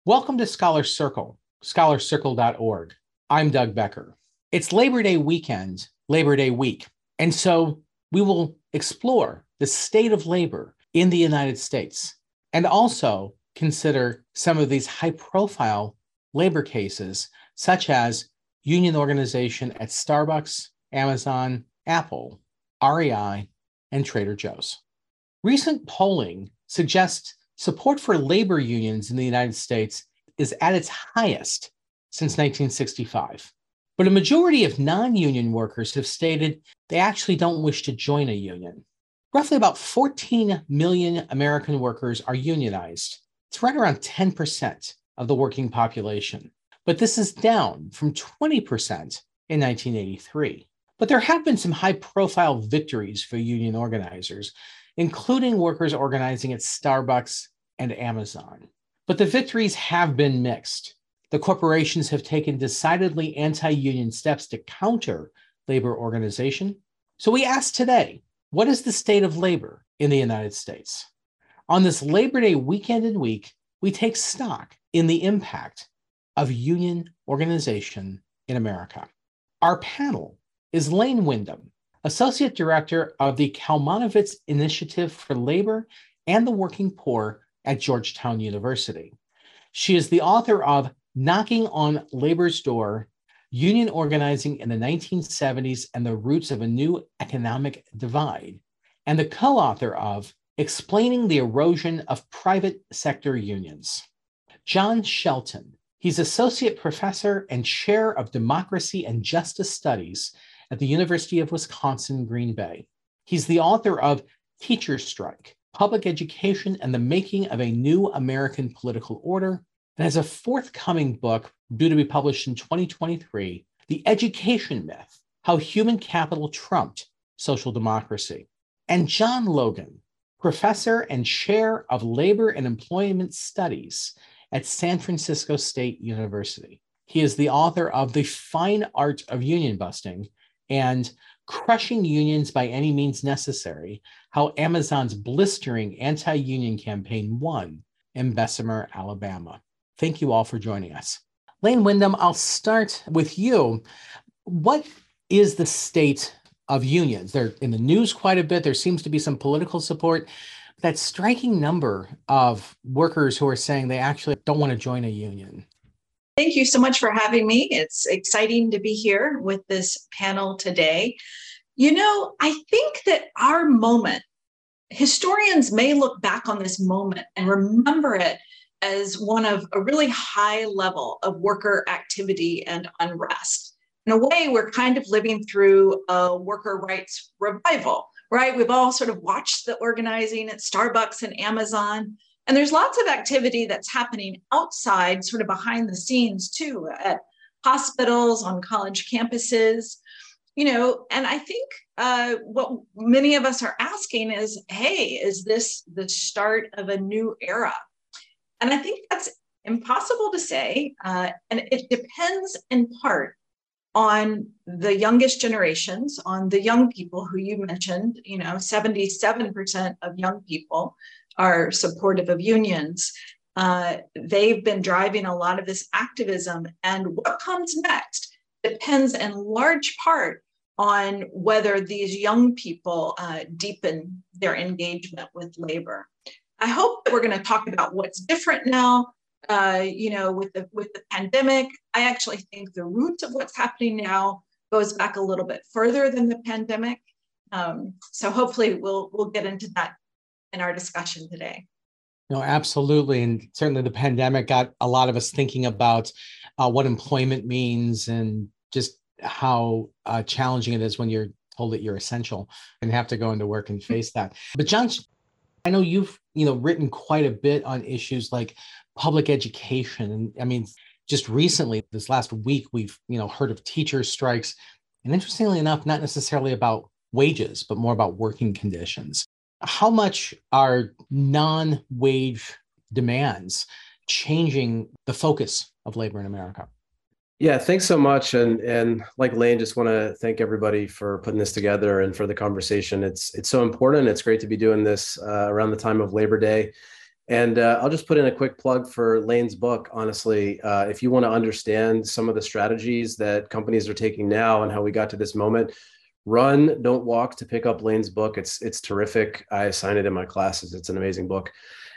Welcome to Scholar Circle, scholarcircle.org. I'm Doug Becker. It's Labor Day weekend, Labor Day week, and so we will explore the state of labor in the United States and also consider some of these high-profile labor cases, such as union organization at Starbucks, Amazon, Apple, REI, and Trader Joe's. Recent polling suggests support for labor unions in the United States is at its highest since 1965. But a majority of non-union workers have stated they actually don't wish to join a union. Roughly about 14 million American workers are unionized. It's right around 10% of the working population. But this is down from 20% in 1983. But there have been some high-profile victories for union organizers, including workers organizing at Starbucks and Amazon. But the victories have been mixed. The corporations have taken decidedly anti-union steps to counter labor organization. So we ask today, what is the state of labor in the United States? On this Labor Day weekend and week, we take stock in the impact of union organization in America. Our panel is Lane Windham, Associate Director of the Kalmanovitz Initiative for Labor and the Working Poor at Georgetown University. She is the author of Knocking on Labor's Door, Union Organizing in the 1970s and the Roots of a New Economic Divide, and the co-author of Explaining the Erosion of Private Sector Unions. John Shelton, he's Associate Professor and Chair of Democracy and Justice Studies at the University of Wisconsin, Green Bay. He's the author of Teacher Strike, Public Education and the Making of a New American Political Order, and has a forthcoming book due to be published in 2023, The Education Myth, How Human Capital Trumped Social Democracy. And John Logan, Professor and Chair of Labor and Employment Studies at San Francisco State University. He is the author of The Fine Art of Union Busting and Crushing Unions by Any Means Necessary, How Amazon's Blistering Anti-Union Campaign Won in Bessemer, Alabama. Thank you all for joining us. Lane Windham, I'll start with you. What is the state of unions? They're in the news quite a bit. There seems to be some political support. That striking number of workers who are saying they actually don't want to join a union. Thank you so much for having me. It's exciting to be here with this panel today. You know, I think that our moment, historians may look back on this moment and remember it as one of a really high level of worker activity and unrest. In a way, we're kind of living through a worker rights revival, right? We've all sort of watched the organizing at Starbucks and Amazon. And there's lots of activity that's happening outside, sort of behind the scenes too, at hospitals, on college campuses, you know, and I think what many of us are asking is, hey, is this the start of a new era? And I think that's impossible to say. And it depends in part on the youngest generations, on the young people who you mentioned. You know, 77% of young people are supportive of unions. They've been driving a lot of this activism, and what comes next depends in large part on whether these young people deepen their engagement with labor. I hope that we're going to talk about what's different now, you know, with the pandemic. I actually think the roots of what's happening now goes back a little bit further than the pandemic. So hopefully we'll get into that in our discussion today. No, absolutely. And certainly the pandemic got a lot of us thinking about what employment means and just how challenging it is when you're told that you're essential and have to go into work and face that. But John, I know you've written quite a bit on issues like public education. And I mean, just recently, this last week, we've heard of teacher strikes. And interestingly enough, not necessarily about wages, but more about working conditions. How much are non-wage demands changing the focus of labor in America? Yeah, thanks so much. And like Lane, just want to thank everybody for putting this together and for the conversation. It's so important. It's great to be doing this around the time of Labor Day. And I'll just put in a quick plug for Lane's book. Honestly, if you want to understand some of the strategies that companies are taking now and how we got to this moment, run, don't walk, to pick up Lane's book. It's terrific. I assign it in my classes. It's an amazing book.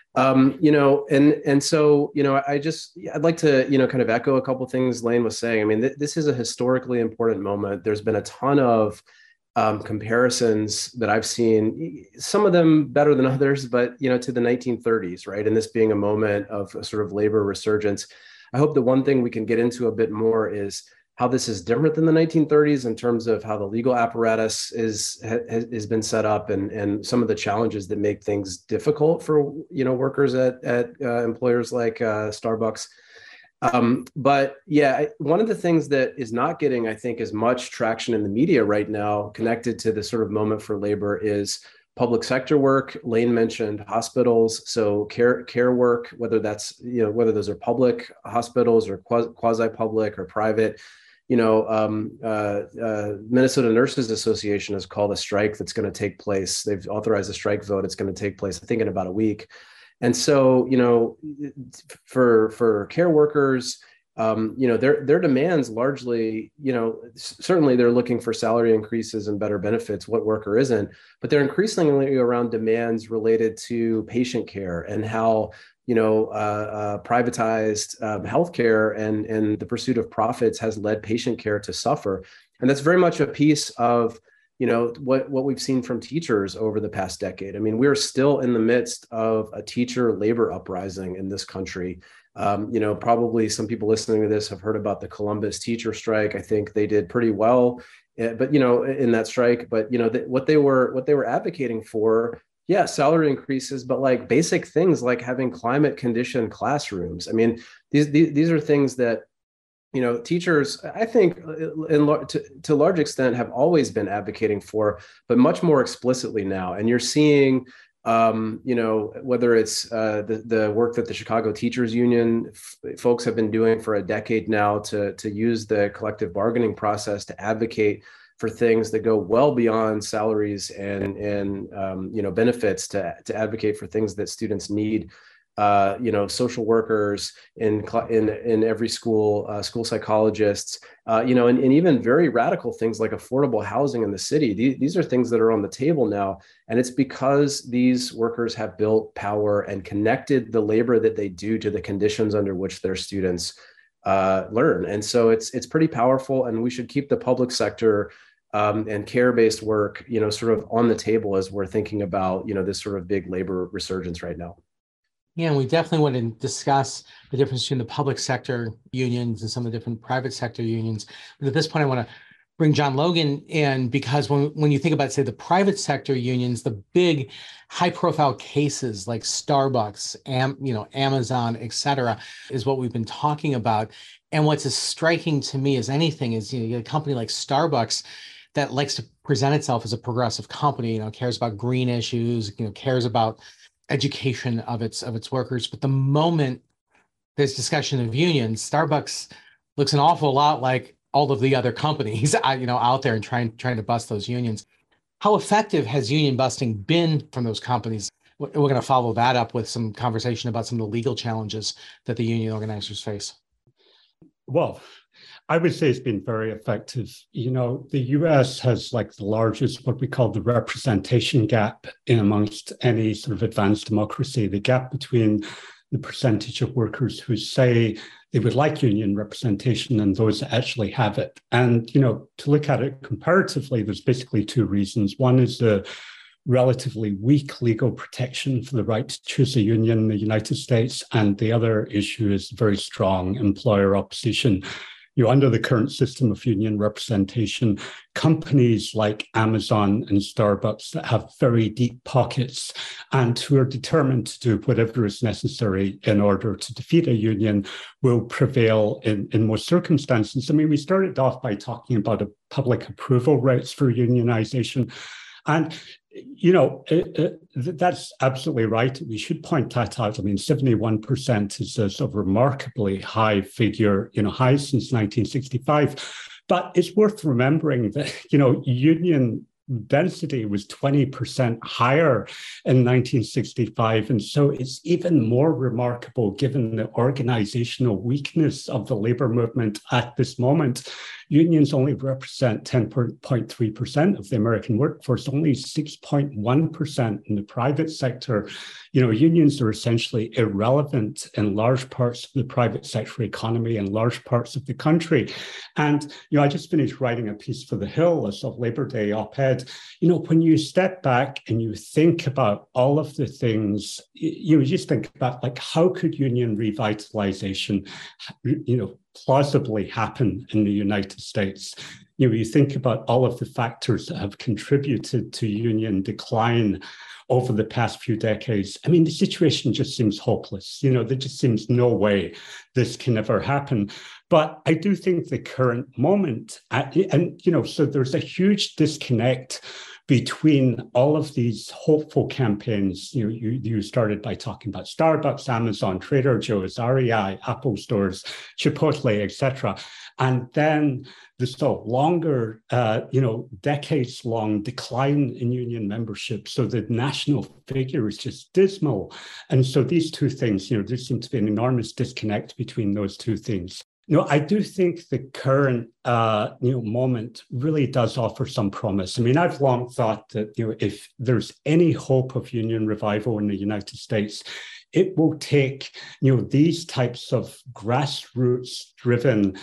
So I'd like to kind of echo a couple of things Lane was saying. I mean, this is a historically important moment. There's been a ton of comparisons that I've seen, some of them better than others, but to the 1930s, right? And this being a moment of a sort of labor resurgence. I hope the one thing we can get into a bit more is how this is different than the 1930s in terms of how the legal apparatus has been set up, and some of the challenges that make things difficult for workers at employers like Starbucks. But yeah, one of the things that is not getting, I think, as much traction in the media right now connected to the sort of moment for labor is public sector work. Lane mentioned hospitals, so care work, whether that's whether those are public hospitals or quasi-public or private. Minnesota Nurses Association has called a strike that's going to take place. They've authorized a strike vote. It's going to take place, I think, in about a week. And so, for care workers, their demands largely, certainly they're looking for salary increases and better benefits. What worker isn't? But they're increasingly around demands related to patient care and how privatized healthcare and the pursuit of profits has led patient care to suffer. And that's very much a piece of what we've seen from teachers over the past decade. I mean, we're still in the midst of a teacher labor uprising in this country. Probably some people listening to this have heard about the Columbus teacher strike. I think they did pretty well, but in that strike. But what they were advocating for, yeah, salary increases, but like basic things like having climate conditioned classrooms. I mean, these are things that teachers, I think, to a large extent, have always been advocating for, but much more explicitly now. And you're seeing, whether it's the work that the Chicago Teachers Union folks have been doing for a decade now to use the collective bargaining process to advocate for things that go well beyond salaries and benefits, to advocate for things that students need. Social workers in every school, school psychologists, and even very radical things like affordable housing in the city. These are things that are on the table now. And it's because these workers have built power and connected the labor that they do to the conditions under which their students learn. And so it's pretty powerful, and we should keep the public sector and care-based work, sort of on the table as we're thinking about, this sort of big labor resurgence right now. Yeah, and we definitely want to discuss the difference between the public sector unions and some of the different private sector unions. But at this point, I want to bring John Logan in, because when you think about, say, the private sector unions, the big high-profile cases like Starbucks, Amazon, et cetera, is what we've been talking about. And what's as striking to me as anything is, you get a company like Starbucks that likes to present itself as a progressive company, cares about green issues, cares about education of its workers. But the moment there's discussion of unions, Starbucks looks an awful lot like all of the other companies, out there and trying to bust those unions. How effective has union busting been from those companies? We're going to follow that up with some conversation about some of the legal challenges that the union organizers face. Well, I would say it's been very effective. The US has like the largest, what we call the representation gap in amongst any sort of advanced democracy, the gap between the percentage of workers who say they would like union representation and those that actually have it. And, to look at it comparatively, there's basically two reasons. One is the relatively weak legal protection for the right to choose a union in the United States. And the other issue is very strong employer opposition. Under the current system of union representation, companies like Amazon and Starbucks that have very deep pockets and who are determined to do whatever is necessary in order to defeat a union will prevail in most circumstances. I mean, we started off by talking about a public approval rates for unionization. And, that's absolutely right. We should point that out. I mean, 71% is a sort of remarkably high figure, high since 1965. But it's worth remembering that, union density was 20% higher in 1965. And so it's even more remarkable, given the organizational weakness of the labor movement at this moment. Unions only represent 10.3% of the American workforce, only 6.1% in the private sector. Unions are essentially irrelevant in large parts of the private sector economy and large parts of the country. And, I just finished writing a piece for The Hill, a sort of Labor Day op-ed. When you step back and you think about all of the things, you just think about, like, how could union revitalization, plausibly happen in the United States? You think about all of the factors that have contributed to union decline over the past few decades. I mean, the situation just seems hopeless. There just seems no way this can ever happen. But I do think the current moment, so there's a huge disconnect between all of these hopeful campaigns. You started by talking about Starbucks, Amazon, Trader Joe's, REI, Apple stores, Chipotle, etc. And then the sort of longer, decades-long decline in union membership. So the national figure is just dismal. And so these two things, there seems to be an enormous disconnect between those two things. I do think the current, moment really does offer some promise. I mean, I've long thought that, if there's any hope of union revival in the United States, it will take, these types of grassroots-driven,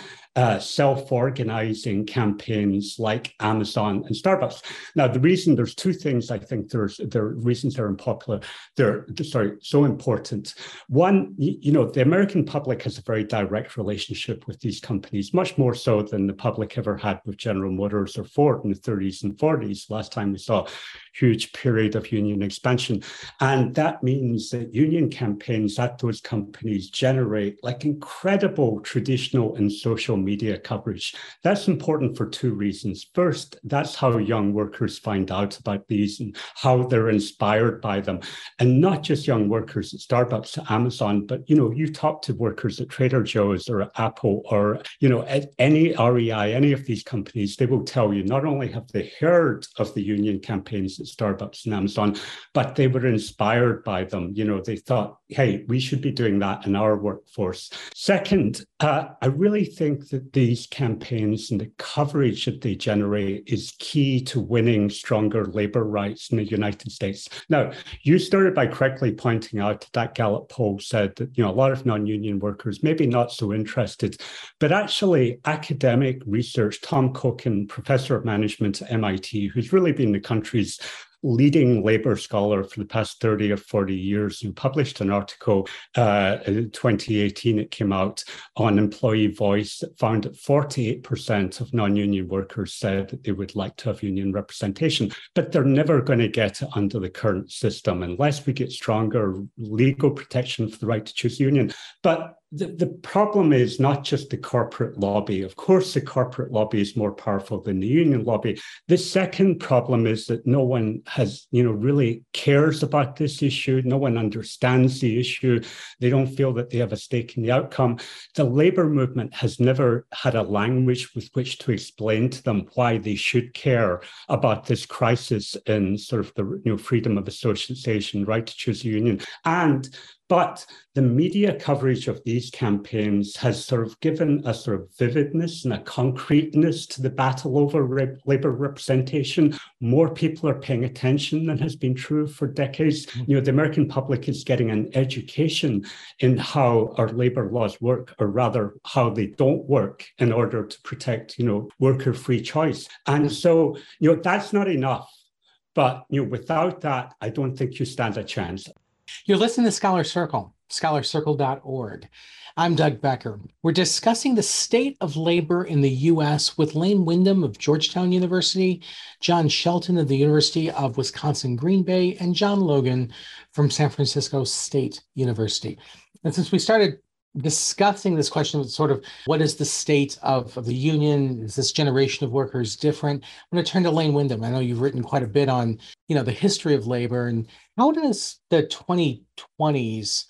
self-organizing campaigns like Amazon and Starbucks. Now, there's two things I think there are reasons they're unpopular. They're so important. One, the American public has a very direct relationship with these companies, much more so than the public ever had with General Motors or Ford in the 30s and 40s. Last time we saw a huge period of union expansion. And that means that union campaigns at those companies generate like incredible traditional and social media coverage. That's important for two reasons. First, that's how young workers find out about these and how they're inspired by them. And not just young workers at Starbucks, Amazon, but, you talk to workers at Trader Joe's or at Apple or, at any REI, any of these companies, they will tell you not only have they heard of the union campaigns at Starbucks and Amazon, but they were inspired by them. They thought, hey, we should be doing that in our workforce. Second, I really think that these campaigns and the coverage that they generate is key to winning stronger labor rights in the United States. Now, you started by correctly pointing out that Gallup poll said that, a lot of non-union workers maybe not so interested, but actually academic research, Tom Kochen, professor of management at MIT, who's really been the country's leading labor scholar for the past 30 or 40 years, who published an article in 2018, it came out, on Employee Voice, that found that 48% of non-union workers said that they would like to have union representation, but they're never going to get it under the current system unless we get stronger legal protection for the right to choose union. But the problem is not just the corporate lobby. Of course, the corporate lobby is more powerful than the union lobby. The second problem is that no one has, really cares about this issue. No one understands the issue. They don't feel that they have a stake in the outcome. The labor movement has never had a language with which to explain to them why they should care about this crisis in sort of the freedom of association, right to choose a union. But the media coverage of these campaigns has sort of given a sort of vividness and a concreteness to the battle over labor representation. More people are paying attention than has been true for decades. The American public is getting an education in how our labor laws work, or rather how they don't work, in order to protect, worker free choice. And so, that's not enough. But, without that, I don't think you stand a chance. You're listening to Scholar Circle, scholarcircle.org. I'm Doug Becker. We're discussing the state of labor in the U.S. with Lane Windham of Georgetown University, John Shelton of the University of Wisconsin-Green Bay, and John Logan from San Francisco State University. And since we started discussing this question of sort of what is the state of the union, is this generation of workers different? I'm going to turn to Lane Windham. I know you've written quite a bit on, the history of labor, and how does the 2020s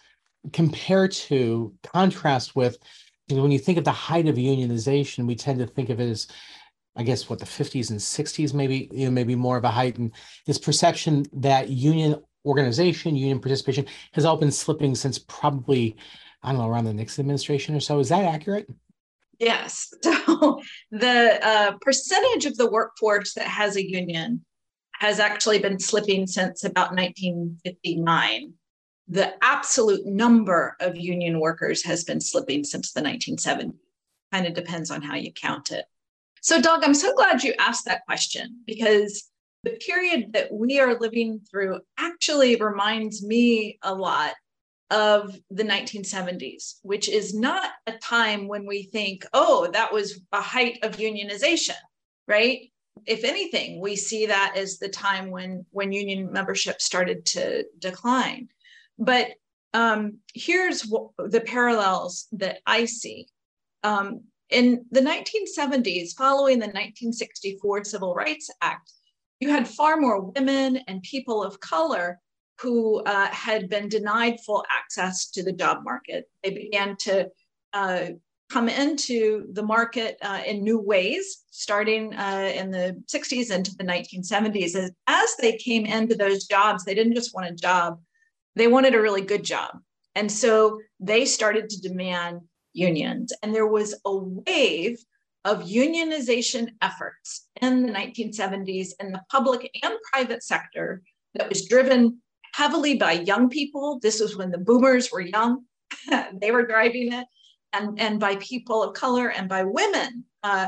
contrast with, when you think of the height of unionization, we tend to think of it as I guess what the 50s and 60s, maybe more of a height, and this perception that union organization, union participation has all been slipping since probably, I don't know, around the Nixon administration or so. Is that accurate? Yes. So the percentage of the workforce that has a union has actually been slipping since about 1959. The absolute number of union workers has been slipping since the 1970s. Kind of depends on how you count it. So, Doug, I'm so glad you asked that question, because the period that we are living through actually reminds me a lot of the 1970s, which is not a time when we think, oh, that was a height of unionization, right? If anything, we see that as the time when union membership started to decline. But here's the parallels that I see. In the 1970s, following the 1964 Civil Rights Act, you had far more women and people of color who had been denied full access to the job market. They began to come into the market in new ways, starting in the 60s into the 1970s. As they came into those jobs, they didn't just want a job, they wanted a really good job. And so they started to demand unions. And there was a wave of unionization efforts in the 1970s in the public and private sector that was driven heavily by young people. This was when the boomers were young. They were driving it, and by people of color and by women.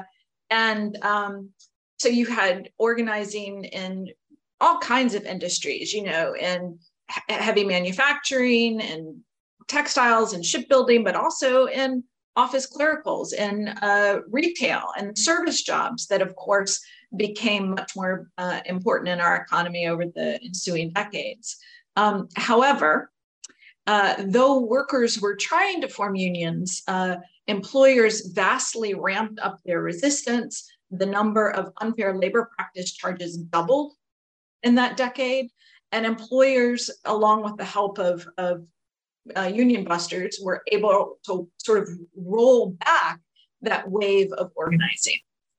So you had organizing in all kinds of industries, in heavy manufacturing and textiles and shipbuilding, but also in office clericals and retail and service jobs that, of course, became much more important in our economy over the ensuing decades. However, though workers were trying to form unions, employers vastly ramped up their resistance. The number of unfair labor practice charges doubled in that decade, and employers, along with the help of union busters, were able to sort of roll back that wave of organizing.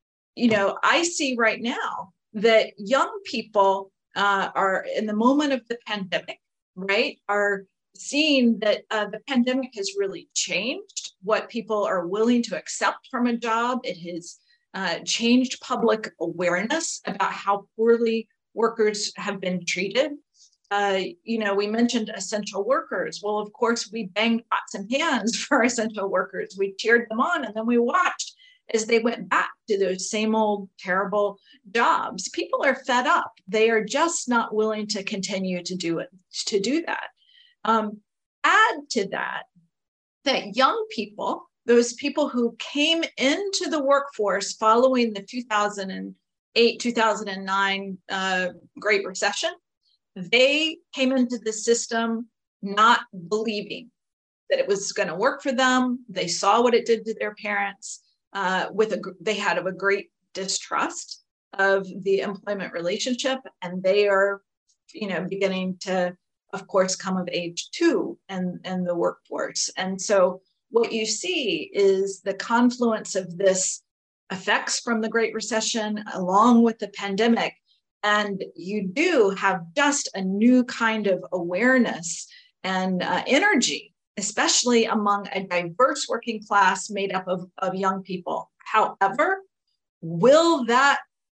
I see right now that young people are in the moment of the pandemic, right, are seeing that the pandemic has really changed what people are willing to accept from a job. It has changed public awareness about how poorly workers have been treated. We mentioned essential workers. Well, of course, we banged pots and pans for essential workers. We cheered them on, and then we watched as they went back to those same old terrible jobs. People are fed up. They are just not willing to continue to do that. Add to that young people, those people who came into the workforce following the 2008, 2009 Great Recession, they came into the system not believing that it was going to work for them. They saw what it did to their parents. They had a great distrust of the employment relationship, and they are, beginning to, of course, come of age too in the workforce. And so what you see is the confluence of this effects from the Great Recession along with the pandemic. And you do have just a new kind of awareness and energy, especially among a diverse working class made up of young people. However, will that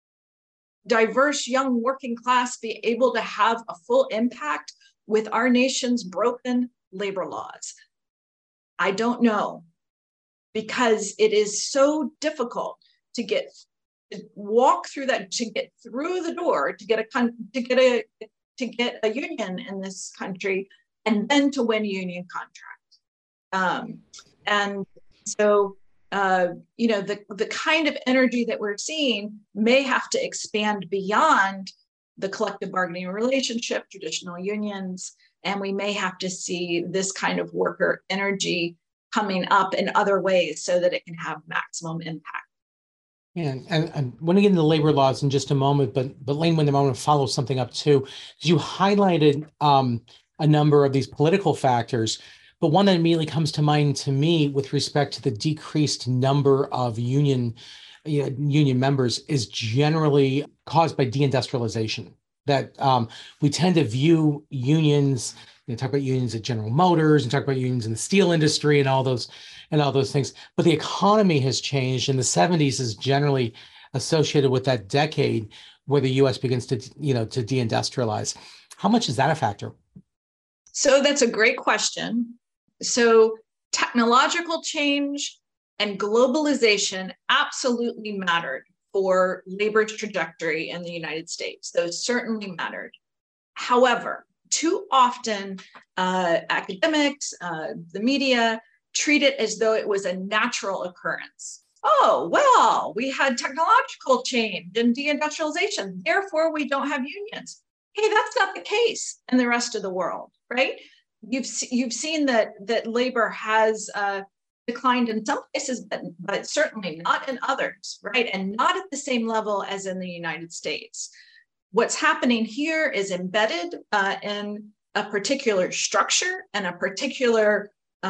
diverse young working class be able to have a full impact with our nation's broken labor laws? I don't know, because it is so difficult to walk through that, to get through the door, to get a union in this country, and then to win a union contract. And so, the kind of energy that we're seeing may have to expand beyond the collective bargaining relationship, traditional unions, and we may have to see this kind of worker energy coming up in other ways so that it can have maximum impact. Yeah, and I want to get into labor laws in just a moment, but Lane, when I want to follow something up too, because you highlighted a number of these political factors, but one that immediately comes to mind to me with respect to the decreased number of union union members is generally caused by deindustrialization. That we tend to view unions, talk about unions at General Motors and talk about unions in the steel industry and all those things. But the economy has changed, and the 70s is generally associated with that decade where the U.S. begins to deindustrialize. How much is that a factor? So that's a great question. So technological change and globalization absolutely mattered for labor's trajectory in the United States. Those certainly mattered. However, too often academics, the media treat it as though it was a natural occurrence. Oh, well, we had technological change and deindustrialization, therefore we don't have unions. Hey, that's not the case in the rest of the world, right? You've seen that labor has declined in some places, but certainly not in others, right? And not at the same level as in the United States. What's happening here is embedded in a particular structure and a particular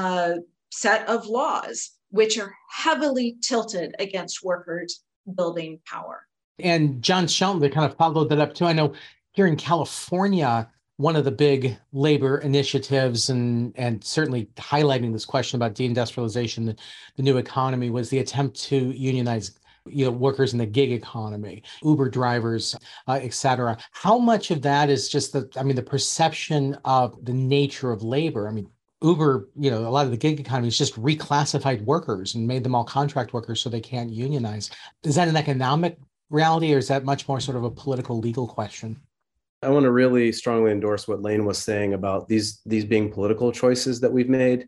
set of laws, which are heavily tilted against workers building power. And John Shelton, they kind of followed that up too. I know here in California, one of the big labor initiatives and certainly highlighting this question about deindustrialization, the new economy, was the attempt to unionize workers in the gig economy, Uber drivers, et cetera. How much of that is just the perception of the nature of labor? I mean, Uber, a lot of the gig economy is just reclassified workers and made them all contract workers so they can't unionize. Is that an economic reality, or is that much more sort of a political, legal question? I want to really strongly endorse what Lane was saying about these being political choices that we've made.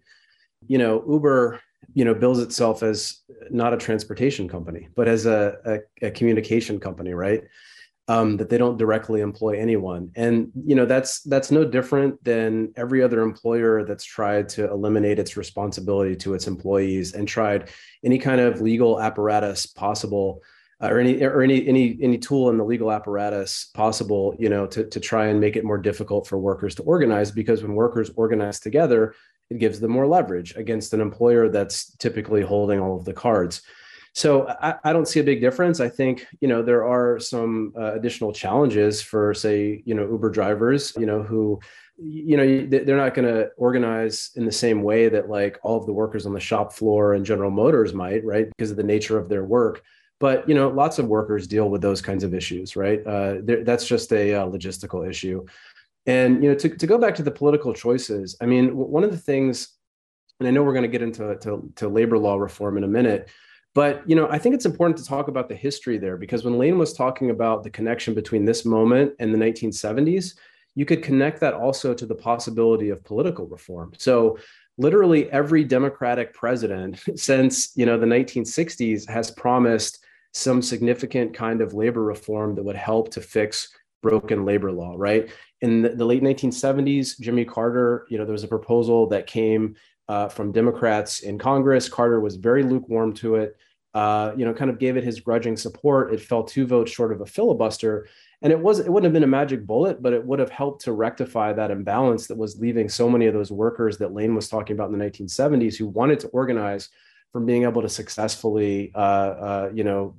Uber, bills itself as not a transportation company, but as a communication company, right? That they don't directly employ anyone. And, that's no different than every other employer that's tried to eliminate its responsibility to its employees and tried any kind of legal apparatus possible, or any tool in the legal apparatus possible, to try and make it more difficult for workers to organize, because when workers organize together, it gives them more leverage against an employer that's typically holding all of the cards. So I don't see a big difference. I think, there are some additional challenges for, say, Uber drivers, who, they're not going to organize in the same way that like all of the workers on the shop floor and General Motors might, right? Because of the nature of their work. But, lots of workers deal with those kinds of issues, right? That's just a logistical issue. And, to go back to the political choices, I mean, one of the things, and I know we're going to get into labor law reform in a minute, but, I think it's important to talk about the history there, because when Lane was talking about the connection between this moment and the 1970s, you could connect that also to the possibility of political reform. So literally every Democratic president since, the 1960s has promised some significant kind of labor reform that would help to fix broken labor law, right? In the late 1970s, Jimmy Carter, there was a proposal that came from Democrats in Congress. Carter was very lukewarm to it, kind of gave it his grudging support. It fell 2 votes short of a filibuster. And it wouldn't have been a magic bullet, but it would have helped to rectify that imbalance that was leaving so many of those workers that Lane was talking about in the 1970s who wanted to organize from being able to successfully, win a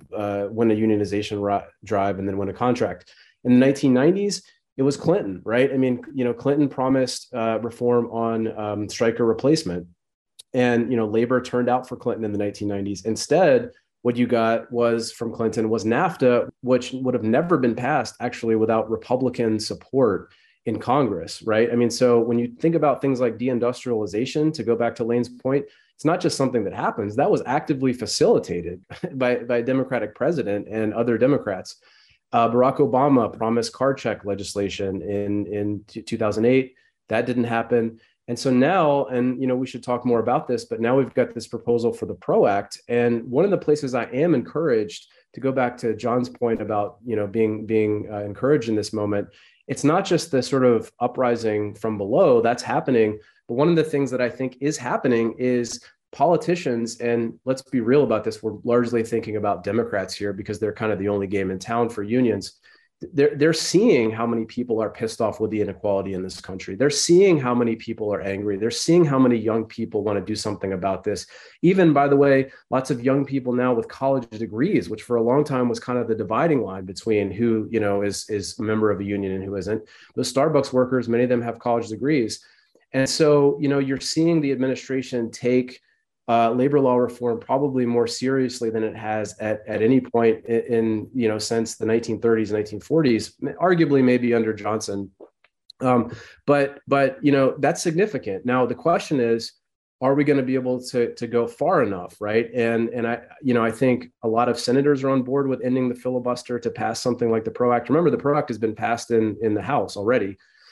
unionization drive and then win a contract. In the 1990s, it was Clinton, right? I mean, Clinton promised reform on striker replacement, and labor turned out for Clinton in the 1990s. Instead, what you got from Clinton was NAFTA, which would have never been passed actually without Republican support in Congress, right? I mean, so when you think about things like deindustrialization, to go back to Lane's point, it's not just something that happens. That was actively facilitated by a Democratic president and other Democrats. Barack Obama promised card check legislation in 2008. That didn't happen. And so now, and we should talk more about this, but now we've got this proposal for the PRO Act. And one of the places I am encouraged, to go back to John's point about being encouraged in this moment, it's not just the sort of uprising from below that's happening, but one of the things that I think is happening is politicians, and let's be real about this, we're largely thinking about Democrats here because they're kind of the only game in town for unions. they're seeing how many people are pissed off with the inequality in this country. They're seeing how many people are angry. They're seeing how many young people want to do something about this. Even, by the way, lots of young people now with college degrees, which for a long time was kind of the dividing line between who, is a member of a union and who isn't. Those Starbucks workers, many of them have college degrees. And so, you're seeing the administration take labor law reform probably more seriously than it has at any point in since the 1930s and 1940s, arguably maybe under Johnson. But that's significant. Now the question is, are we going to be able to go far enough, right? And I think a lot of senators are on board with ending the filibuster to pass something like the PRO Act. Remember, the PRO Act has been passed in the House already.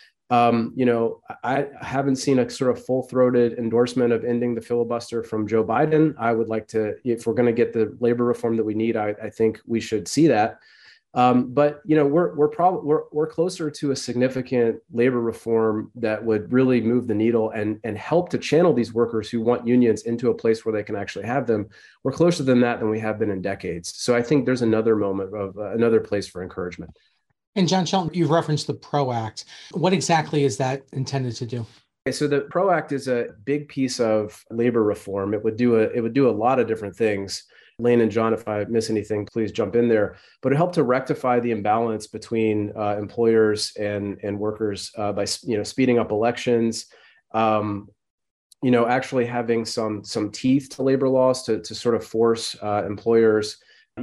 I haven't seen a sort of full-throated endorsement of ending the filibuster from Joe Biden. I would like to, if we're going to get the labor reform that we need, I think we should see that. But we're closer to a significant labor reform that would really move the needle and help to channel these workers who want unions into a place where they can actually have them. We're closer than that than we have been in decades. So I think there's another moment of another place for encouragement. And John Shelton, you've referenced the PRO Act. What exactly is that intended to do? Okay, so the PRO Act is a big piece of labor reform. It would do a lot of different things. Lane and John, if I miss anything, please jump in there. But it helped to rectify the imbalance between employers and workers by speeding up elections. Actually having some teeth to labor laws to sort of force employers,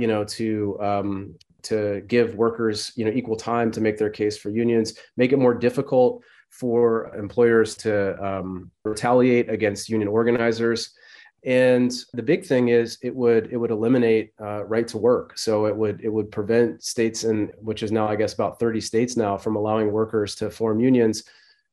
to give workers, equal time to make their case for unions, make it more difficult for employers to retaliate against union organizers. And the big thing is it would eliminate right to work. So it would prevent states, which is now, I guess, about 30 states now, from allowing workers to form unions,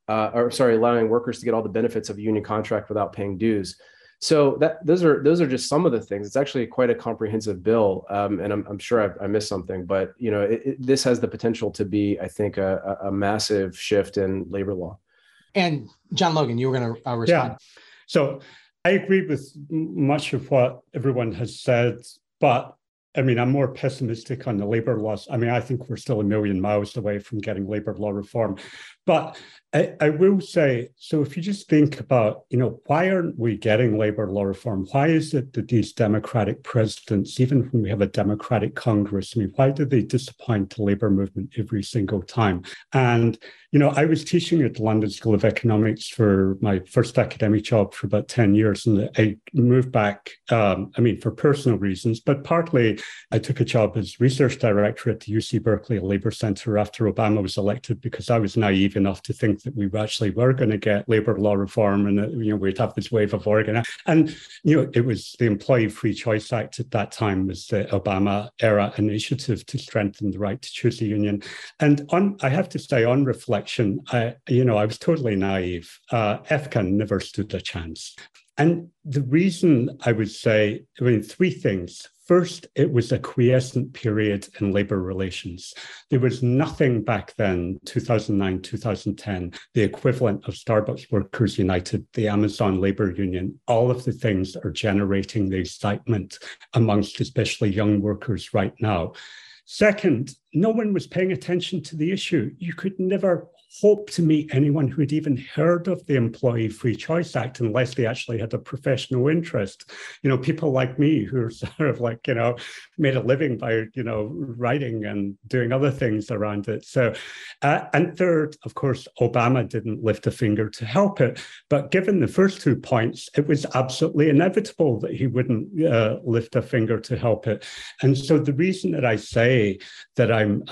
allowing workers to get all the benefits of a union contract without paying dues. So those are just some of the things. It's actually quite a comprehensive bill, and I'm sure I missed something. But this has the potential to be, I think, a massive shift in labor law. And John Logan, you were going to respond. Yeah. So I agree with much of what everyone has said, but I'm more pessimistic on the labor laws. I think we're still a million miles away from getting labor law reform. But I will say, so if you just think about, why aren't we getting labor law reform? Why is it that these Democratic presidents, even when we have a Democratic Congress, why do they disappoint the labor movement every single time? And, I was teaching at the London School of Economics for my first academic job for about 10 years. And I moved back, for personal reasons, but partly I took a job as research director at the UC Berkeley Labor Center after Obama was elected, because I was naive enough to think that we actually were going to get labor law reform and that, we'd have this wave of organizing. And, it was the Employee Free Choice Act at that time was the Obama era initiative to strengthen the right to choose a union. And I have to say, on reflection, I was totally naive. EFCA never stood a chance. And the reason I would say, three things. First, it was a quiescent period in labor relations. There was nothing back then, 2009, 2010, the equivalent of Starbucks Workers United, the Amazon Labor Union, all of the things that are generating the excitement amongst especially young workers right now. Second, no one was paying attention to the issue. You could never hope to meet anyone who had even heard of the Employee Free Choice Act unless they actually had a professional interest. People like me who are sort of like, made a living by, writing and doing other things around it. So, and third, of course, Obama didn't lift a finger to help it. But given the first 2 points, it was absolutely inevitable that he wouldn't lift a finger to help it. And so the reason that I say that I'm,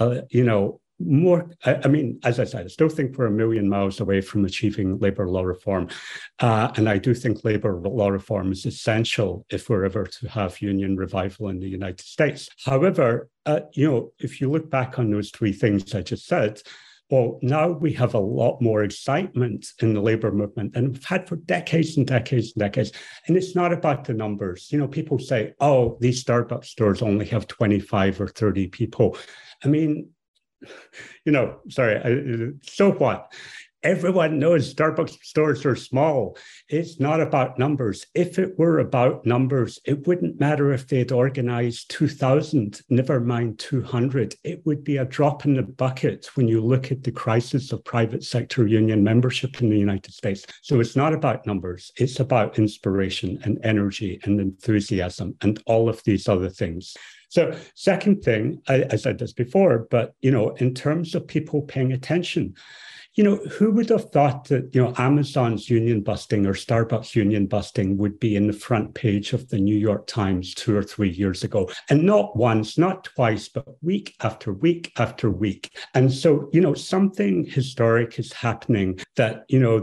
more, as I said, I still think we're a million miles away from achieving labor law reform. And I do think labor law reform is essential if we're ever to have union revival in the United States. However, if you look back on those three things I just said, well, now we have a lot more excitement in the labor movement than we've had for decades and decades and decades. And it's not about the numbers. People say, oh, these Starbucks stores only have 25 or 30 people. So what? Everyone knows Starbucks stores are small. It's not about numbers. If it were about numbers, it wouldn't matter if they'd organized 2,000, never mind 200. It would be a drop in the bucket when you look at the crisis of private sector union membership in the United States. So it's not about numbers. It's about inspiration and energy and enthusiasm and all of these other things. So second thing, I said this before, but, in terms of people paying attention, who would have thought that, Amazon's union busting or Starbucks union busting would be in the front page of the New York Times 2 or 3 years ago? And not once, not twice, but week after week after week. And so, something historic is happening that,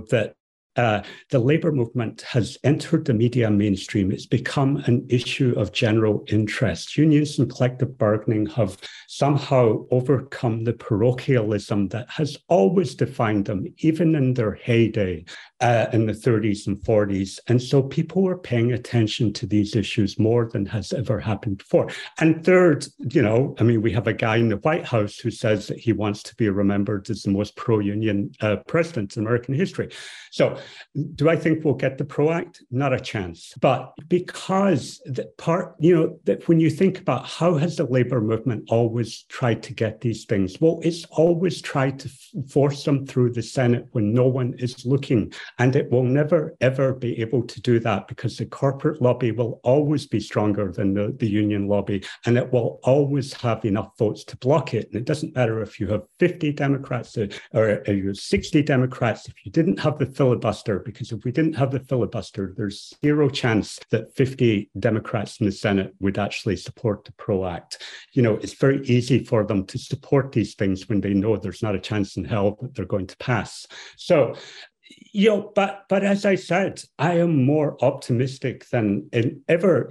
the labor movement has entered the media mainstream. It's become an issue of general interest. Unions and collective bargaining have somehow overcome the parochialism that has always defined them, even in their heyday in the 30s and 40s. And so people are paying attention to these issues more than has ever happened before. And third, we have a guy in the White House who says that he wants to be remembered as the most pro-union president in American history. So do I think we'll get the PRO Act? Not a chance. But because that when you think about how has the labor movement always tried to get these things? Well, it's always tried to force them through the Senate when no one is looking. And it will never, ever be able to do that because the corporate lobby will always be stronger than the union lobby, and it will always have enough votes to block it. And it doesn't matter if you have 50 Democrats or you have 60 Democrats, if you didn't have the filibuster, because if we didn't have the filibuster, there's zero chance that 50 Democrats in the Senate would actually support the PRO Act. It's very easy for them to support these things when they know there's not a chance in hell that they're going to pass. So, but as I said, I am more optimistic than ever.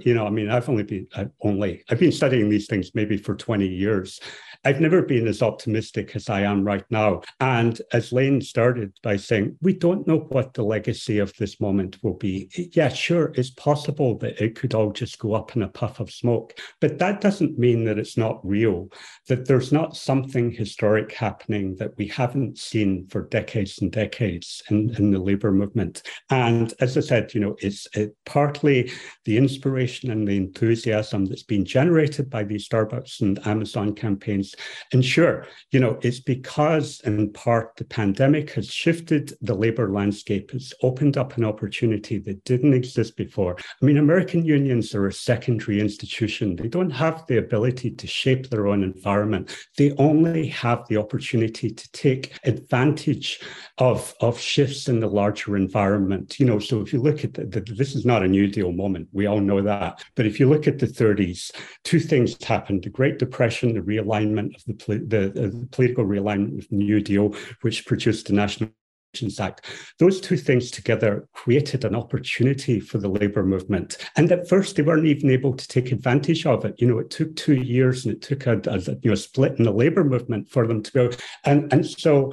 I've been studying these things maybe for 20 years. I've never been as optimistic as I am right now. And as Lane started by saying, we don't know what the legacy of this moment will be. Yeah, sure, it's possible that it could all just go up in a puff of smoke, but that doesn't mean that it's not real, that there's not something historic happening that we haven't seen for decades and decades in the labor movement. And as I said, it's partly the inspiration and the enthusiasm that's been generated by these Starbucks and Amazon campaigns. And sure, it's because in part the pandemic has shifted the labor landscape. It's opened up an opportunity that didn't exist before. American unions are a secondary institution. They don't have the ability to shape their own environment. They only have the opportunity to take advantage of shifts in the larger environment. So if you look at this is not a New Deal moment. We all know that. But if you look at the 30s, two things happened: the Great Depression, the realignment of the political realignment with the New Deal, which produced the National Act. Those two things together created an opportunity for the labor movement. And at first, they weren't even able to take advantage of it. It took 2 years and it took a split in the labor movement for them to go. And so,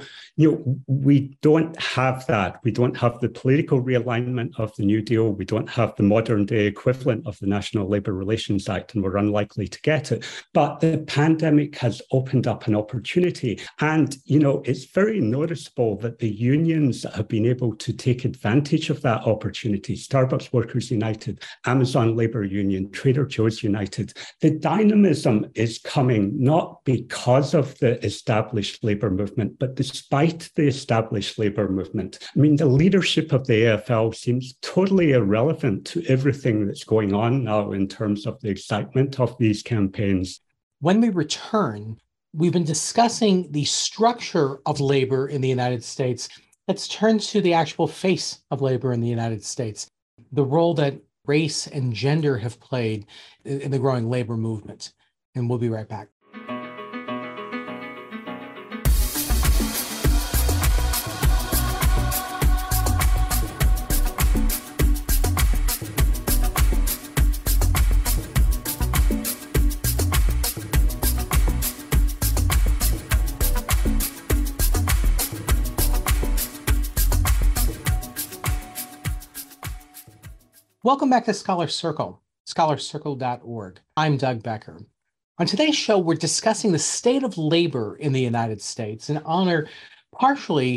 we don't have that. We don't have the political realignment of the New Deal. We don't have the modern day equivalent of the National Labor Relations Act, and we're unlikely to get it. But the pandemic has opened up an opportunity. And, it's very noticeable that the unions have been able to take advantage of that opportunity. Starbucks Workers United, Amazon Labor Union, Trader Joe's United. The dynamism is coming not because of the established labor movement, but despite the established labor movement. The leadership of the AFL seems totally irrelevant to everything that's going on now in terms of the excitement of these campaigns. When we return, we've been discussing the structure of labor in the United States. Let's turn to the actual face of labor in the United States, the role that race and gender have played in the growing labor movement. And we'll be right back. Welcome back to Scholar Circle, scholarcircle.org. I'm Doug Becker. On today's show, we're discussing the state of labor in the United States in honor partially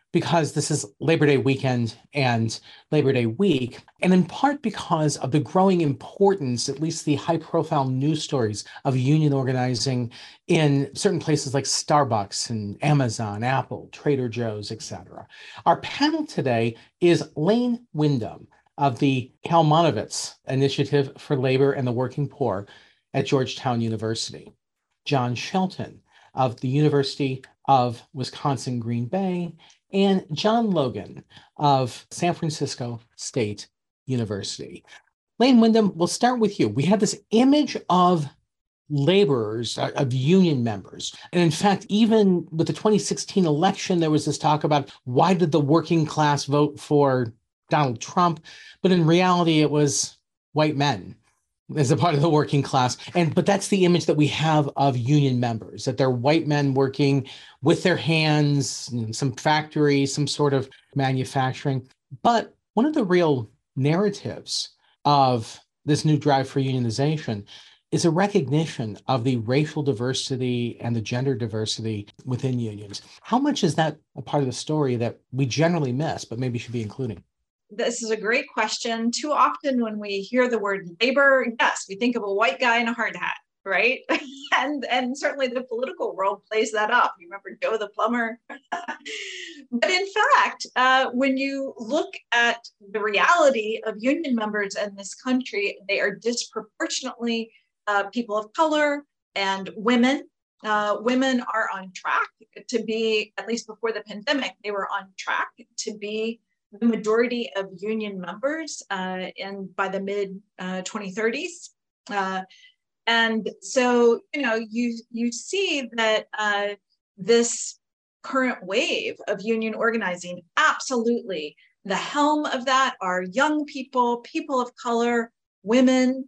because this is Labor Day weekend and Labor Day week, and in part because of the growing importance, at least the high-profile news stories of union organizing in certain places like Starbucks and Amazon, Apple, Trader Joe's, etc. Our panel today is Lane Windham of the Kalmanovitz Initiative for Labor and the Working Poor at Georgetown University, John Shelton of the University of Wisconsin-Green Bay, and John Logan of San Francisco State University. Lane Windham, we'll start with you. We have this image of laborers, of union members. And in fact, even with the 2016 election, there was this talk about why did the working class vote for Donald Trump? But in reality, it was white men as a part of the working class. But that's the image that we have of union members, that they're white men working with their hands in some factory, some sort of manufacturing. But one of the real narratives of this new drive for unionization is a recognition of the racial diversity and the gender diversity within unions. How much is that a part of the story that we generally miss, but maybe should be including? This is a great question. Too often when we hear the word labor, yes, we think of a white guy in a hard hat, right? and certainly the political world plays that up. You remember Joe the plumber? But in fact, when you look at the reality of union members in this country, they are disproportionately people of color and women. Women are on track to be, at least before the pandemic, they were on track to be the majority of union members by the mid 2030s. And so, you see that this current wave of union organizing, absolutely, the helm of that are young people, people of color, women.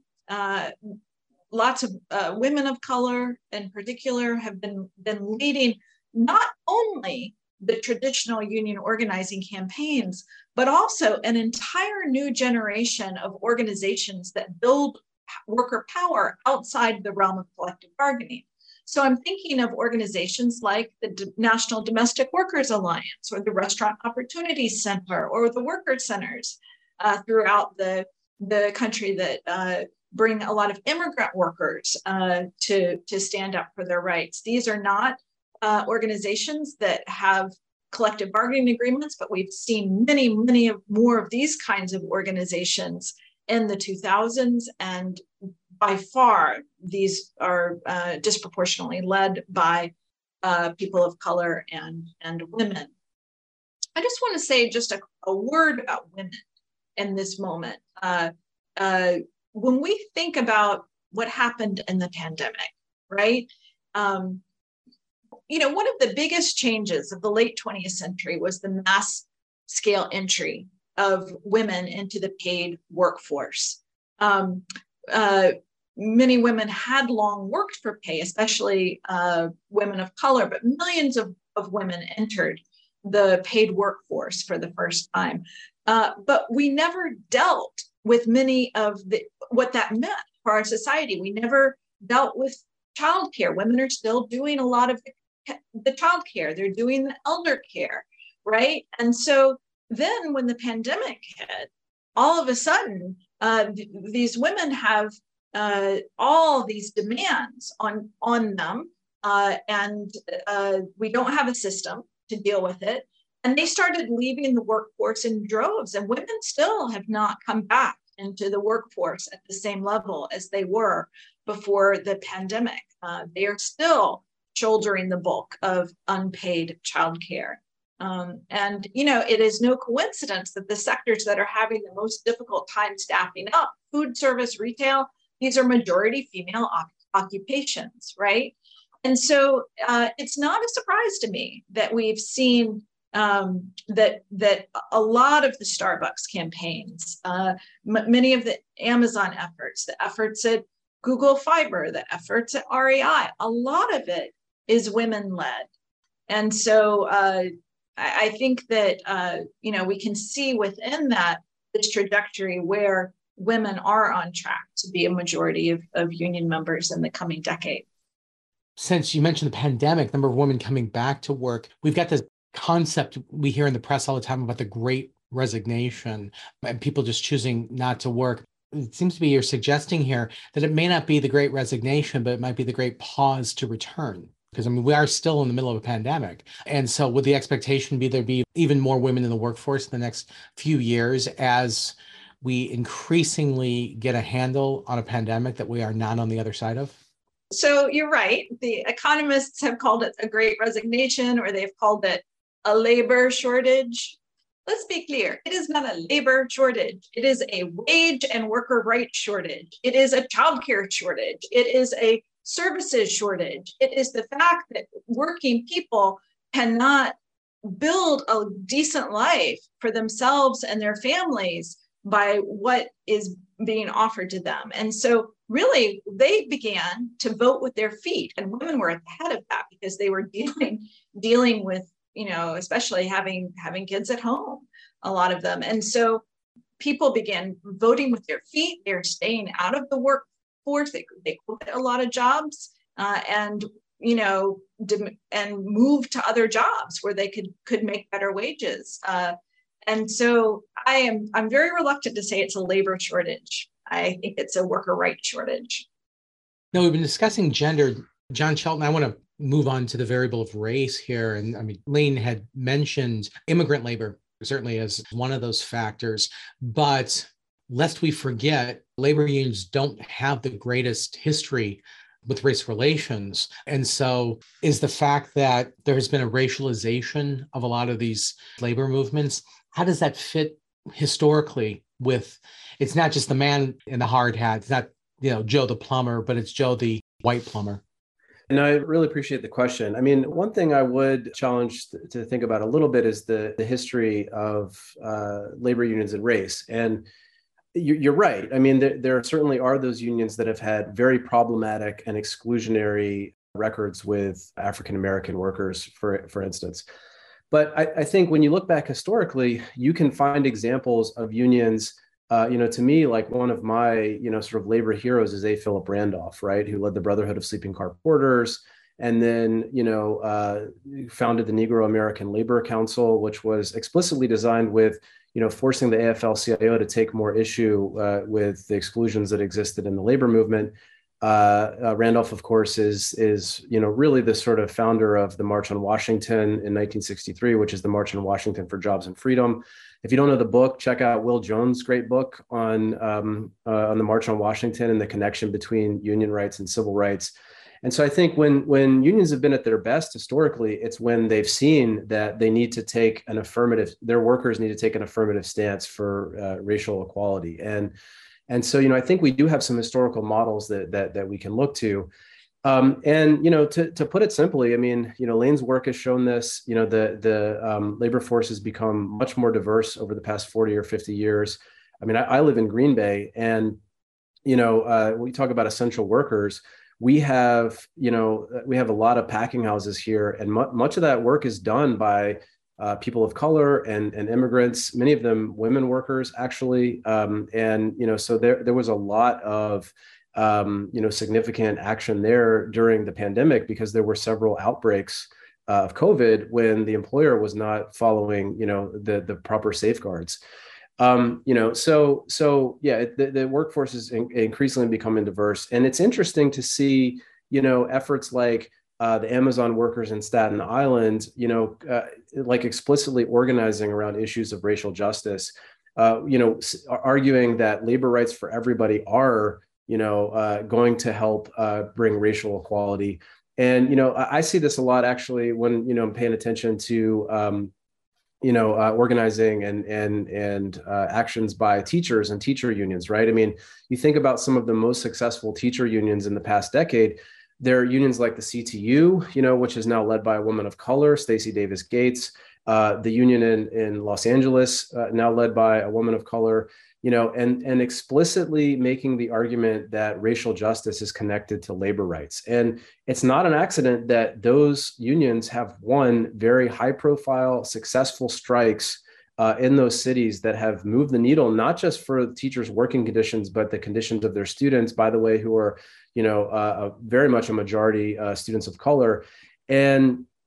Lots of women of color in particular have been leading not only the traditional union organizing campaigns, but also an entire new generation of organizations that build worker power outside the realm of collective bargaining. So I'm thinking of organizations like the National Domestic Workers Alliance, or the Restaurant Opportunity Center, or the worker centers throughout the country that bring a lot of immigrant workers to stand up for their rights. These are not organizations that have collective bargaining agreements, but we've seen many more of these kinds of organizations in the 2000s, and by far these are disproportionately led by people of color and women. I just want to say just a word about women in this moment. When we think about what happened in the pandemic, right? One of the biggest changes of the late 20th century was the mass scale entry of women into the paid workforce. Many women had long worked for pay, especially women of color, but millions of women entered the paid workforce for the first time. But we never dealt with many of what that meant for our society. We never dealt with childcare. Women are still doing a lot of the childcare. They're doing the elder care, right? And so then when the pandemic hit, all of a sudden, these women have all these demands on them, and we don't have a system to deal with it. And they started leaving the workforce in droves, and women still have not come back into the workforce at the same level as they were before the pandemic. They are still shouldering the bulk of unpaid childcare. And it is no coincidence that the sectors that are having the most difficult time staffing up, food service, retail, these are majority female occupations, right? And so it's not a surprise to me that we've seen that a lot of the Starbucks campaigns, many of the Amazon efforts, the efforts at Google Fiber, the efforts at REI, a lot of it is women-led. And so I think that, we can see within that this trajectory where women are on track to be a majority of union members in the coming decade. Since you mentioned the pandemic, number of women coming back to work, we've got this concept we hear in the press all the time about the great resignation and people just choosing not to work. It seems to be you're suggesting here that it may not be the great resignation, but it might be the great pause to return. Because I mean, we are still in the middle of a pandemic. And so would the expectation be there'd be even more women in the workforce in the next few years as we increasingly get a handle on a pandemic that we are not on the other side of? So you're right. The economists have called it a great resignation, or they've called it a labor shortage. Let's be clear. It is not a labor shortage. It is a wage and worker rights shortage. It is a childcare shortage. It is a services shortage. It is the fact that working people cannot build a decent life for themselves and their families by what is being offered to them. And so really they began to vote with their feet, and women were at the head of that because they were dealing with, especially having kids at home, a lot of them. And so people began voting with their feet. They're staying out of the workforce. They quit a lot of jobs and move to other jobs where they could make better wages. And so I'm very reluctant to say it's a labor shortage. I think it's a worker rights shortage. Now, we've been discussing gender. John Shelton, I want to move on to the variable of race here. And I mean, Lane had mentioned immigrant labor certainly as one of those factors. But lest we forget, labor unions don't have the greatest history with race relations. And so is the fact that there has been a racialization of a lot of these labor movements, how does that fit historically with, it's not just the man in the hard hat, it's not, Joe the plumber, but it's Joe the white plumber? And I really appreciate the question. I mean, one thing I would challenge to think about a little bit is the history of labor unions and race. And you're right. I mean, there certainly are those unions that have had very problematic and exclusionary records with African-American workers, for instance. But I think when you look back historically, you can find examples of unions, to me, like one of my, sort of labor heroes is A. Philip Randolph, right, who led the Brotherhood of Sleeping Car Porters, and then, founded the Negro American Labor Council, which was explicitly designed with, forcing the AFL-CIO to take more issue with the exclusions that existed in the labor movement. Randolph, of course, is really the sort of founder of the March on Washington in 1963, which is the March on Washington for Jobs and Freedom. If you don't know the book, check out Will Jones' great book on the March on Washington and the connection between union rights and civil rights. And so I think when unions have been at their best historically, it's when they've seen that they need to take their workers need to take an affirmative stance for racial equality. And so, I think we do have some historical models that we can look to. To put it simply, I mean, Lane's work has shown this, the labor force has become much more diverse over the past 40 or 50 years. I mean, I live in Green Bay, and, we talk about essential workers. We have a lot of packing houses here, and much of that work is done by people of color and immigrants, many of them women workers, actually. So there was a lot of, significant action there during the pandemic because there were several outbreaks of COVID when the employer was not following, the proper safeguards. The workforce is increasingly becoming diverse. And it's interesting to see, efforts like the Amazon workers in Staten Island, like explicitly organizing around issues of racial justice, arguing that labor rights for everybody are, going to help bring racial equality. And, I see this a lot actually when, I'm paying attention to, organizing and actions by teachers and teacher unions, right? I mean, you think about some of the most successful teacher unions in the past decade. There are unions like the CTU, which is now led by a woman of color, Stacey Davis Gates. The union in Los Angeles, now led by a woman of color, and explicitly making the argument that racial justice is connected to labor rights. And it's not an accident that those unions have won very high-profile, successful strikes in those cities that have moved the needle, not just for teachers' working conditions, but the conditions of their students, by the way, who are, very much a majority students of color. And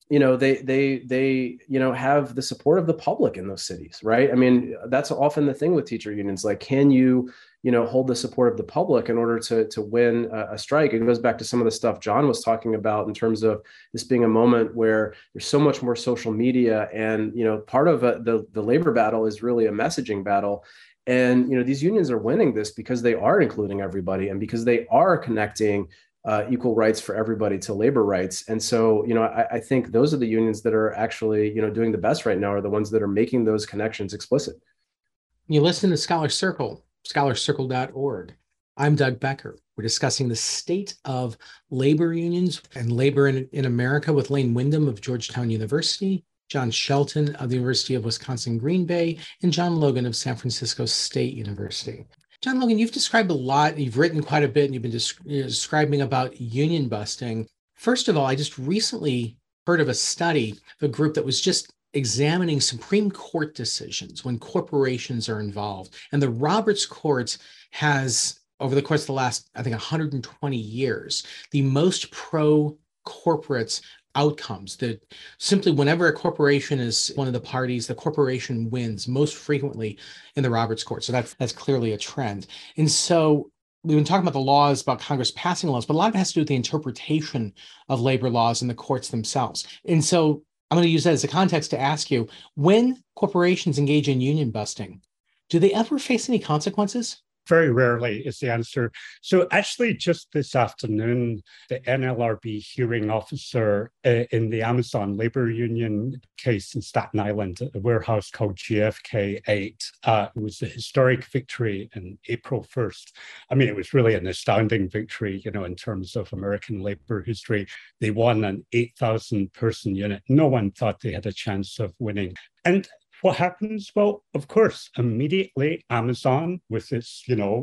have the support of the public in those cities, right? I mean, that's often the thing with teacher unions. Like, can you hold the support of the public in order to win a strike? It goes back to some of the stuff John was talking about in terms of this being a moment where there's so much more social media, and part of the labor battle is really a messaging battle. And these unions are winning this because they are including everybody, and because they are connecting equal rights for everybody to labor rights. And so, I think those are the unions that are actually, doing the best right now, are the ones that are making those connections explicit. You listen to Scholar Circle, scholarcircle.org. I'm Doug Becker. We're discussing the state of labor unions and labor in America with Lane Windham of Georgetown University, John Shelton of the University of Wisconsin-Green Bay, and John Logan of San Francisco State University. John Logan, you've described a lot, you've written quite a bit, and you've been describing about union busting. First of all, I just recently heard of a study of a group that was just examining Supreme Court decisions when corporations are involved. And the Roberts Court has, over the course of the last, I think, 120 years, the most pro-corporate outcomes. That simply, whenever a corporation is one of the parties, the corporation wins most frequently in the Roberts Court. So that's clearly a trend. And so we've been talking about the laws, about Congress passing laws, but a lot of it has to do with the interpretation of labor laws in the courts themselves. And so I'm going to use that as a context to ask you, when corporations engage in union busting, do they ever face any consequences? Very rarely is the answer. So actually, just this afternoon, the NLRB hearing officer in the Amazon labor union case in Staten Island, a warehouse called GFK 8, was a historic victory in April 1st. I mean, it was really an astounding victory, in terms of American labor history. They won an 8,000 person unit. No one thought they had a chance of winning. And what happens? Well, of course, immediately Amazon, with its,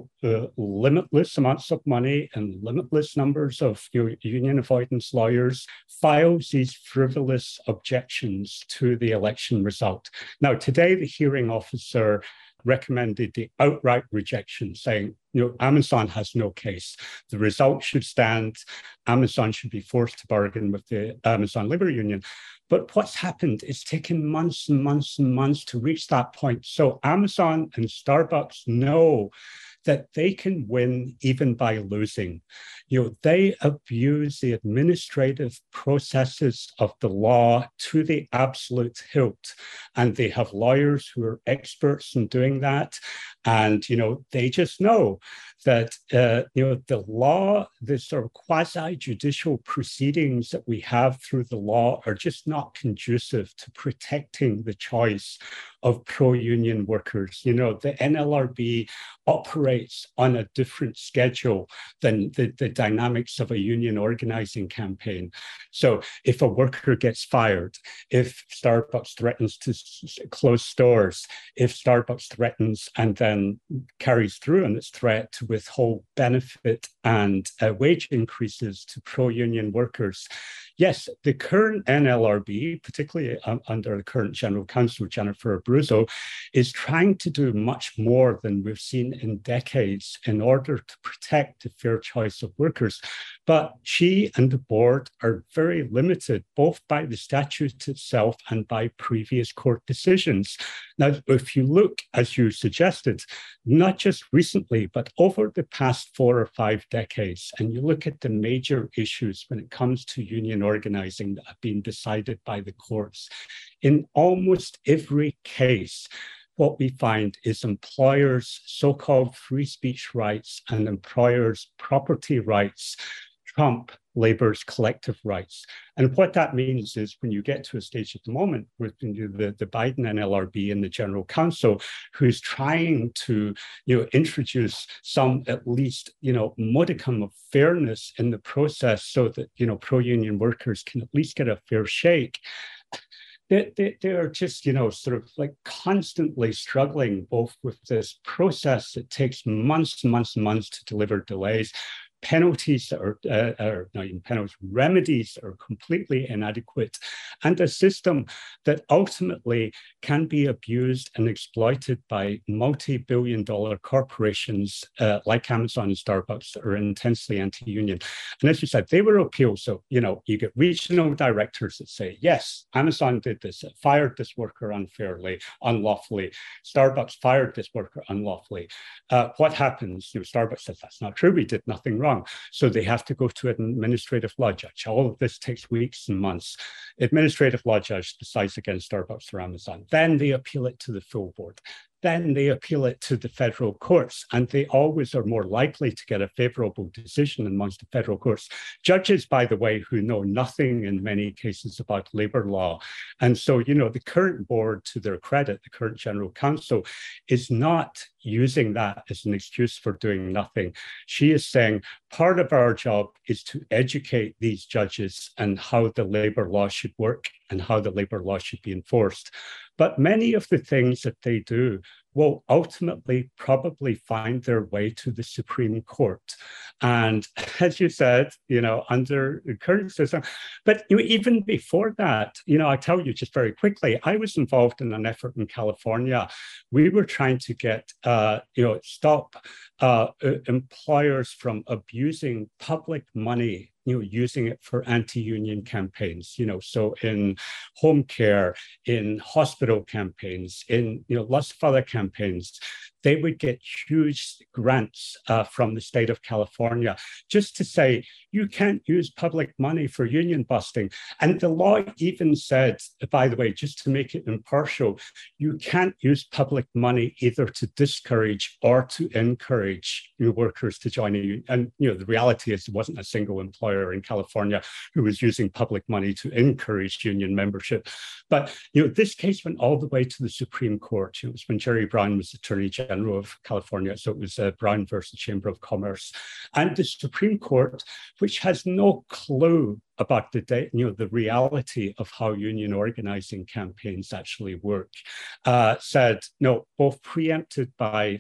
limitless amounts of money and limitless numbers of union avoidance lawyers, files these frivolous objections to the election result. Now, today, the hearing officer recommended the outright rejection, saying, Amazon has no case. The result should stand. Amazon should be forced to bargain with the Amazon Labor Union. But what's happened is taken months and months and months to reach that point. So Amazon and Starbucks know that they can win even by losing. They abuse the administrative processes of the law to the absolute hilt. And they have lawyers who are experts in doing that. And, they just know that, the law, the sort of quasi-judicial proceedings that we have through the law are just not conducive to protecting the choice of pro-union workers. The NLRB operates on a different schedule than the dynamics of a union organizing campaign. So if a worker gets fired, if Starbucks threatens to close stores, if Starbucks threatens and then carries through on its threat to withhold benefit and wage increases to pro-union workers, yes, the current NLRB, particularly under the current General Counsel, Jennifer Abruzzo, is trying to do much more than we've seen in decades in order to protect the fair choice of workers. But she and the board are very limited, both by the statute itself and by previous court decisions. Now, if you look, as you suggested, not just recently, but over the past 4 or 5 decades, and you look at the major issues when it comes to union organizing that have been decided by the courts, in almost every case, what we find is employers' so-called free speech rights and employers' property rights trump labor's collective rights. And what that means is when you get to a stage at the moment with the Biden NLRB and the General Counsel, who's trying to introduce some at least modicum of fairness in the process so that pro-union workers can at least get a fair shake. They are just, sort of like constantly struggling both with this process that takes months and months and months to deliver delays, penalties that are not even penalties, remedies that are completely inadequate, and a system that ultimately can be abused and exploited by multi-billion-dollar corporations like Amazon and Starbucks that are intensely anti-union. And as you said, they were appealed. So, you get regional directors that say, yes, Amazon did this, it fired this worker unfairly, unlawfully. Starbucks fired this worker unlawfully. What happens? Starbucks says, that's not true, we did nothing wrong. So they have to go to an administrative law judge. All of this takes weeks and months. Administrative law judge decides against Starbucks or Amazon. Then they appeal it to the full board. Then they appeal it to the federal courts, and they always are more likely to get a favorable decision amongst the federal courts. Judges, by the way, who know nothing in many cases about labor law. And so, the current board, to their credit, the current general counsel, is not using that as an excuse for doing nothing. She is saying part of our job is to educate these judges and how the labor law should work and how the labor law should be enforced. But many of the things that they do will ultimately probably find their way to the Supreme Court. And as you said, under the current system, but even before that, I tell you just very quickly, I was involved in an effort in California. We were trying to get, stop employers from abusing public money, using it for anti-union campaigns, so in home care, in hospital campaigns, in, lots of other campaigns, they would get huge grants from the state of California just to say, you can't use public money for union busting. And the law even said, by the way, just to make it impartial, you can't use public money either to discourage or to encourage workers to join a union. And the reality is there wasn't a single employer in California who was using public money to encourage union membership. But this case went all the way to the Supreme Court. It was when Jerry Brown was Attorney General of California. So it was Brown versus Chamber of Commerce. And the Supreme Court, which has no clue about the reality of how union organizing campaigns actually work, said no, both preempted by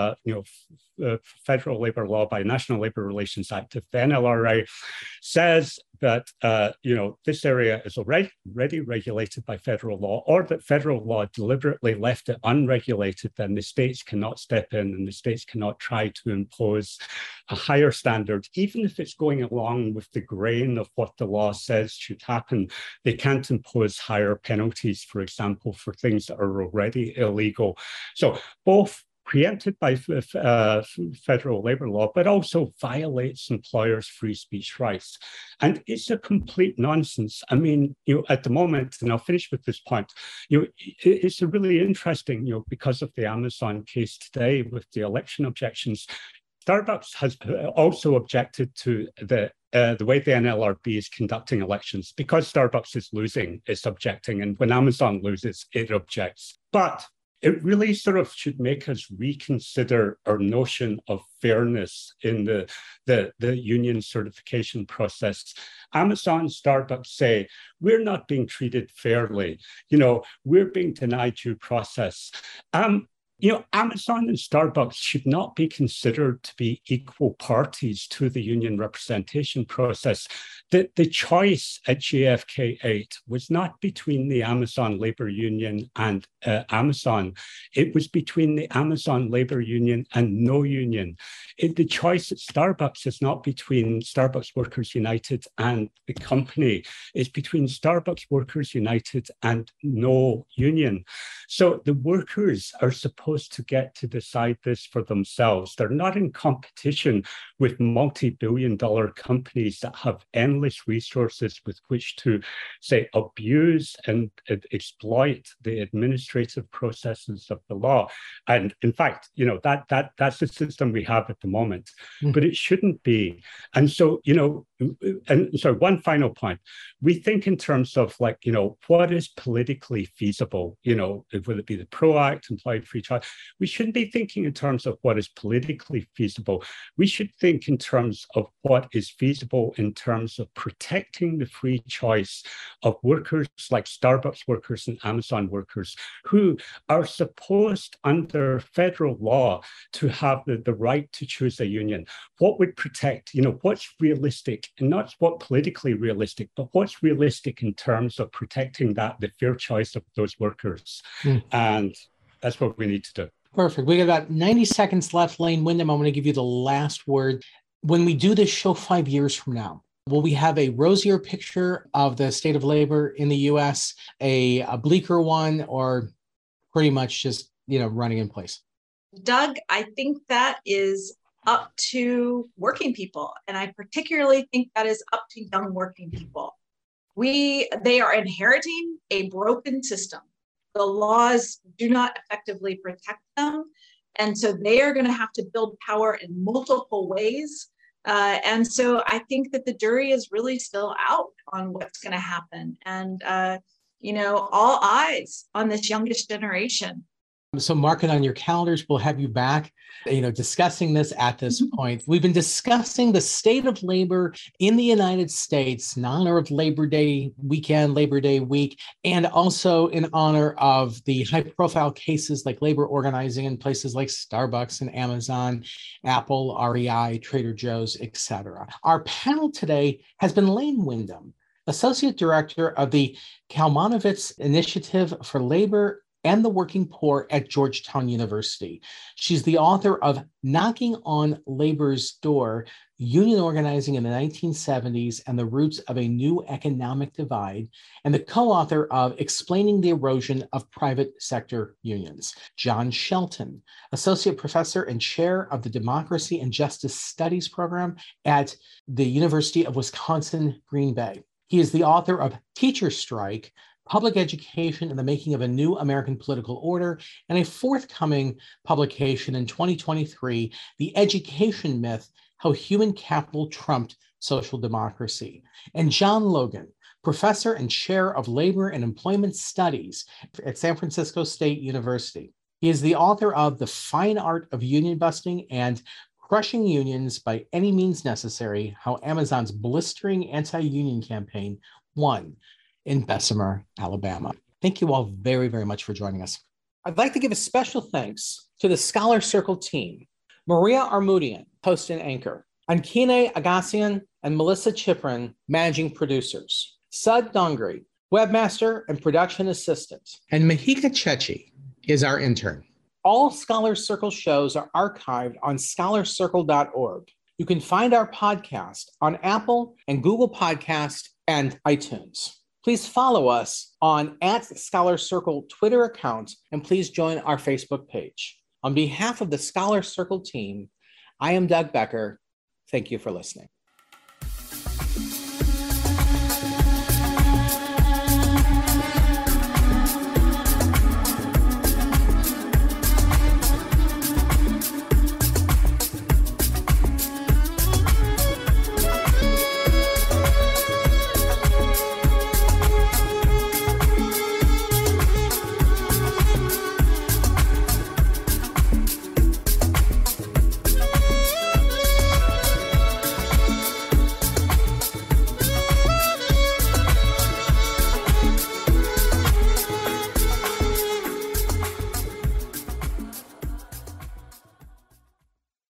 federal labor law, by National Labor Relations Act of the NLRA, says that this area is already regulated by federal law, or that federal law deliberately left it unregulated, then the states cannot step in and the states cannot try to impose a higher standard, even if it's going along with the grain of what the law says should happen. They can't impose higher penalties, for example, for things that are already illegal. So both preempted by federal labor law, but also violates employers' free speech rights. And it's a complete nonsense. I mean, at the moment, and I'll finish with this point, it's a really interesting, because of the Amazon case today with the election objections, Starbucks has also objected to the way the NLRB is conducting elections. Because Starbucks is losing, it's objecting, and when Amazon loses, it objects. But it really sort of should make us reconsider our notion of fairness in the union certification process. Amazon, Starbucks say, we're not being treated fairly. We're being denied due process. Amazon and Starbucks should not be considered to be equal parties to the union representation process. The choice at JFK 8 was not between the Amazon Labor Union and Amazon. It was between the Amazon Labor Union and no union. The choice at Starbucks is not between Starbucks Workers United and the company. It's between Starbucks Workers United and no union. So the workers are supposed to get to decide this for themselves. They're not in competition with multi-billion-dollar companies that have endless resources with which to, say, abuse and exploit the administrative processes of the law. And in fact, that's the system we have at the moment, but it shouldn't be. And so, and so one final point, we think in terms of what is politically feasible, whether it be the PRO Act, Employee Free Trial, we shouldn't be thinking in terms of what is politically feasible. We should think in terms of what is feasible in terms of protecting the free choice of workers like Starbucks workers and Amazon workers who are supposed under federal law to have the right to choose a union. What would protect, what's realistic, and not what politically realistic, but what's realistic in terms of protecting the fair choice of those workers. And that's what we need to do. Perfect. We got about 90 seconds left. Lane Windham, I'm going to give you the last word. When we do this show 5 years from now, will we have a rosier picture of the state of labor in the U.S., a bleaker one, or pretty much just, running in place? Doug, I think that is up to working people. And I particularly think that is up to young working people. They are inheriting a broken system. The laws do not effectively protect them. And so they are going to have to build power in multiple ways. And so I think that the jury is really still out on what's going to happen. And, all eyes on this youngest generation. So mark it on your calendars. We'll have you back, discussing this at this point. We've been discussing the state of labor in the United States in honor of Labor Day weekend, Labor Day week, and also in honor of the high-profile cases like labor organizing in places like Starbucks and Amazon, Apple, REI, Trader Joe's, etc. Our panel today has been Lane Windham, Associate Director of the Kalmanovitz Initiative for Labor and the Working Poor at Georgetown University. She's the author of Knocking on Labor's Door, Union Organizing in the 1970s and the Roots of a New Economic Divide, and the co-author of Explaining the Erosion of Private Sector Unions. John Shelton, Associate Professor and Chair of the Democracy and Justice Studies Program at the University of Wisconsin-Green Bay. He is the author of Teacher Strike, Public Education and the Making of a New American Political Order, and a forthcoming publication in 2023, The Education Myth, How Human Capital Trumped Social Democracy. And John Logan, Professor and Chair of Labor and Employment Studies at San Francisco State University. He is the author of The Fine Art of Union Busting and Crushing Unions by Any Means Necessary, How Amazon's Blistering Anti-Union Campaign Won in Bessemer, Alabama. Thank you all very, very much for joining us. I'd like to give a special thanks to the Scholar Circle team, Maria Armudian, host and anchor, Ankine Agassian and Melissa Chiprin, managing producers, Sud Dongri, webmaster and production assistant, and Mahika Chechi is our intern. All Scholar Circle shows are archived on scholarcircle.org. You can find our podcast on Apple and Google Podcast and iTunes. Please follow us on @ScholarCircle Twitter account, and please join our Facebook page. On behalf of the Scholar Circle team, I am Doug Becker. Thank you for listening.